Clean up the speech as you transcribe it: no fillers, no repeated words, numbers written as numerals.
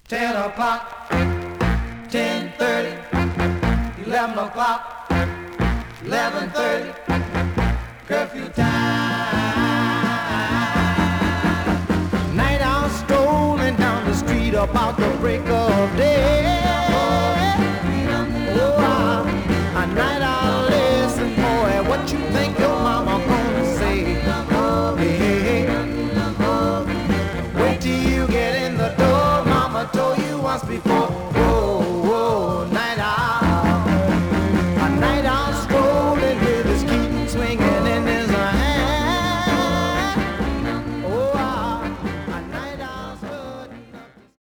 10 o'clock, 10:30, 11 o'clock, 11:30, curfew time. Night owl strolling down the street about the break of day. Oh, a night owl, listen, boy, what you think?